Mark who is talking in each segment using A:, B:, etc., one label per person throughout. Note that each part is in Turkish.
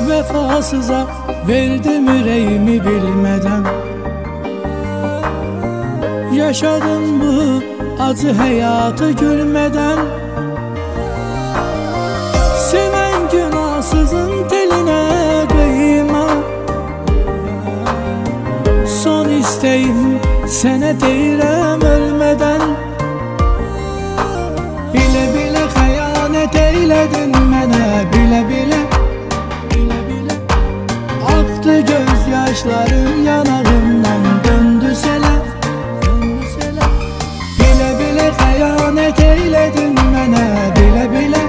A: Vefasıza verdim yüreğimi bilmeden. Yaşadım bu acı hayatı gülmeden. Seven günahsızın teline kıyma. Son isteğim sene deyirəm ölmeden. Bile bile xəyanət eyledin mənə, bile bile. Aktı gözyaşlarım yanağımdan döndü sele. Bile bile xəyanət eyledin mənə, bile bile.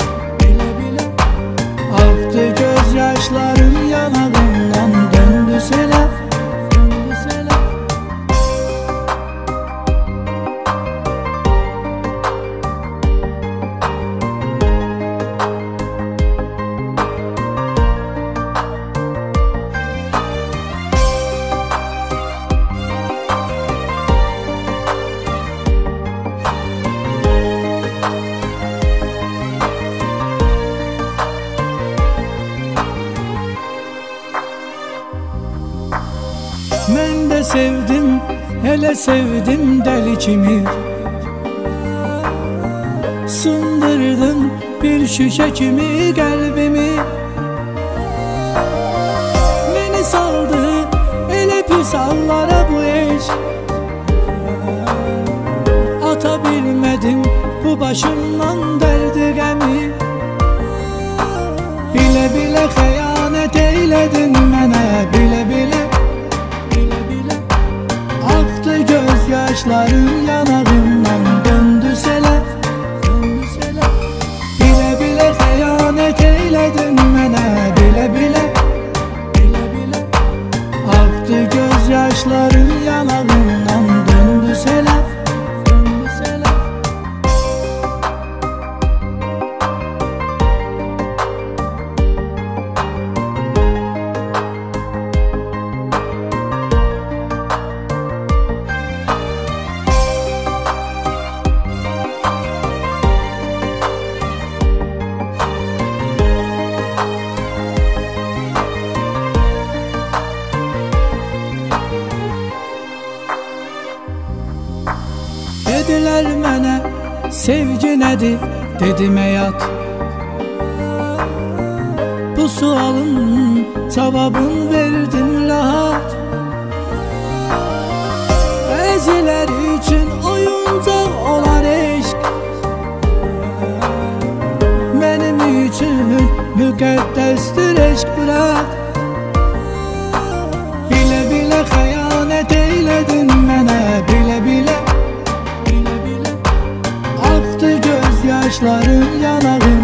A: Aktı gözyaşlarım yanağımdan döndü sele. Mən də sevdim, hele sevdim deli kimi. Sındırdın bir şüşe kimi kalbimi. Beni saldı ele pis hallara bu eşk. Ata bilmedim bu başımdan derdi gemi. Bile bile xəyanət eyledin mənə, bile bile. Aktı gözyaşlarım yanağımdan döndü sele. Bile bile xəyanət eyledin mənə, bile bile. Aktı gözyaşlarım yanağımdan döndü sele. Dediler mənə sevgi nədir, dedim həyat. Bu sualın cavabını verdim rahat. Bəziləri üçün oyuncaq olar eşq. Mənim üçün müqəddəsdir eşq bırak. Bile bile xəyanət eyledin mənə, bile bile. Aktı gözyaşlarım yanağım